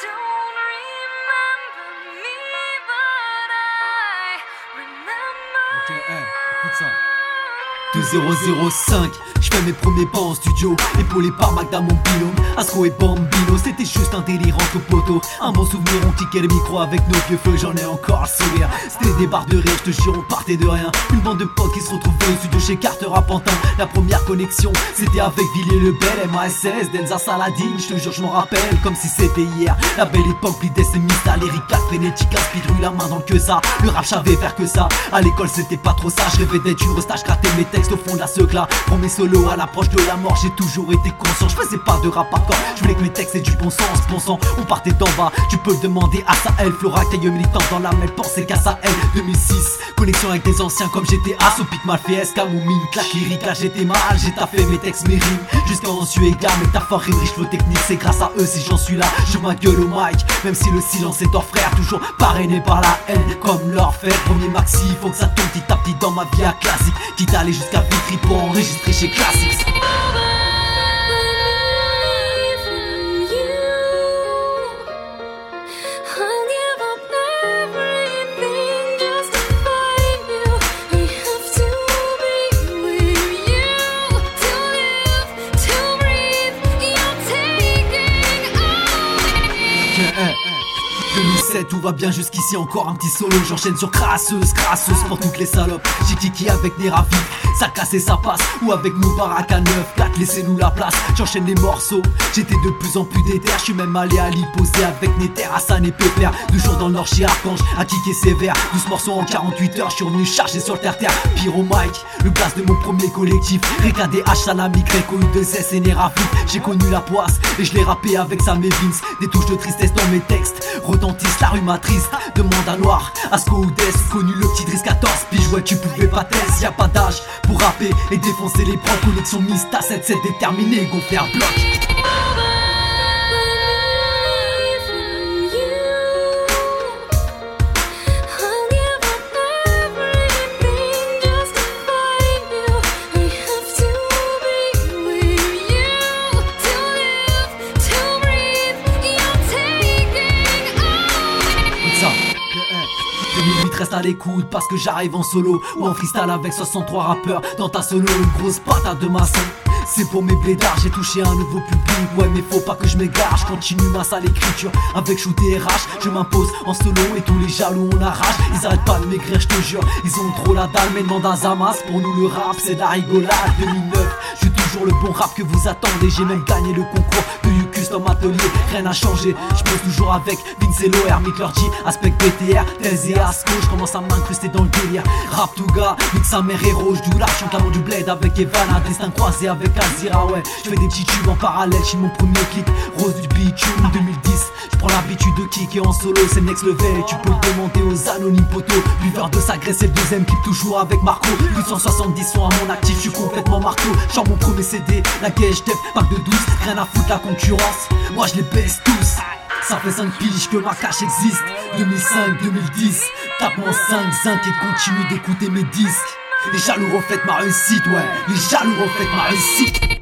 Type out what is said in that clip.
don't remember me, but I remember Ok, écoute ça. 2005, je fais mes premiers pas en studio, épaulé par Magda mon binôme, Astro et Bambino, c'était juste un délire entre poteaux. Un bon souvenir, on cliquait le micro avec nos vieux feux, j'en ai encore le sourire. C'était des barres de rire, je te jure, on partait de rien. Une bande de potes qui se retrouvaient au studio chez Carter à Pantin. La première connexion, c'était avec Villiers-le-Bel, MASS, Denza Saladin, je te jure, je m'en rappelle comme si c'était hier. La belle époque, Blides et Mista, lyrical, frénétique, inspiré, la main dans le que ça. Le rap, j'avais faire que ça. À l'école, c'était pas trop ça, je rêvais d'être une resta, je grattais mes textes au fond de la secla. Pour mes solos à l'approche de la mort, j'ai toujours été conscient. Je faisais pas de rap hardcore, je voulais que mes textes aient du bon sens. Bon sang, on partait d'en bas, tu peux demander à Sahel. Flora, taille militante dans l'âme, elle pensait qu'à Sahel. 2006, connexion avec des anciens comme GTA. Sopic mal fait, SK, Moumine, claque lyrique. Là j'étais mal, j'ai taffé mes textes, mes rimes. Jusqu'à en suis égard, métaphore, rime, riche, flow technique. C'est grâce à eux si j'en suis là, je ma gueule au mic. Même si le silence est hors frère, toujours parrainé par la haine. Comme leur fait, premier maxi, faut que ça tombe petit à petit dans ma vie à classique. Quitte à aller jusqu'à Vitry pour enregistrer chez Classics. Tout va bien jusqu'ici, encore un petit solo. J'enchaîne sur crasseuse, crasseuse pour toutes les salopes. J'ai kiki avec Neravi, ça casse et ça passe. Ou avec Moubarak à 9-4, laissez-nous la place. J'enchaîne les morceaux, j'étais de plus en plus déter. Je suis même allé à l'y poser avec Néter, Hassan et Pépère. 2 jours dans le nord chez Archange, à kicker sévère. 12 morceaux en 48 heures, je suis revenu chargé sur le terre-terre. Pyro Mike, le blast de mon premier collectif. Reka DH, Salami, Greco, U2S et Neravi. J'ai connu la poisse et je l'ai rappé avec Sam et Vince. Des touches de tristesse dans mes textes retentissent. La rue matrice, demande à Noir, Asco ou Des, connu le petit Driss 14 piges, ouais tu pouvais pas test, y'a pas d'âge pour rapper et défoncer les prods, connexion Mista 7-7 déterminé, gonflé à bloc. Reste à l'écoute parce que j'arrive en solo ou en freestyle avec 63 rappeurs. Dans ta solo, une grosse patate de maçon. C'est pour mes blédards, j'ai touché un nouveau public. Ouais mais faut pas que je m'égare, je continue ma sale écriture avec shoot et RH. Je m'impose en solo et tous les jaloux on arrache. Ils arrêtent pas de m'écrire, je te jure, ils ont trop la dalle. Mais demande à Zamas, pour nous le rap c'est de la rigolade. 2009, je suis toujours le bon rap que vous attendez. J'ai même gagné le concours de Custom Atelier, rien n'a changé. Je pose toujours avec Vince et Loer, Mitlergy, Aspect BTR, Tez et Asco. Je commence à m'incruster dans le délire. Rap tout gars, nique sa mère héros. Je la chante du bled avec Evan, destin croisé avec Azira. Ouais, je fais des petits tubes en parallèle. J'ai mon premier clip, Rose du bitume 2010. Je prends l'habitude de kicker en solo, c'est next level. Et tu peux le demander aux anonymes poteaux. Buveur de Sagré, c'est le deuxième clip, toujours avec Marco. 870 sont à mon actif, je suis complètement marteau. Genre mon premier CD, la Gage Def, pack de 12. Rien à foutre la concurrence, moi je les baisse tous. Ça fait 5 piges que ma cache existe. 2005-2010, tape mon 5 et continue d'écouter mes disques. Les jaloux reflètent ma réussite, ouais, les jaloux reflètent ma réussite.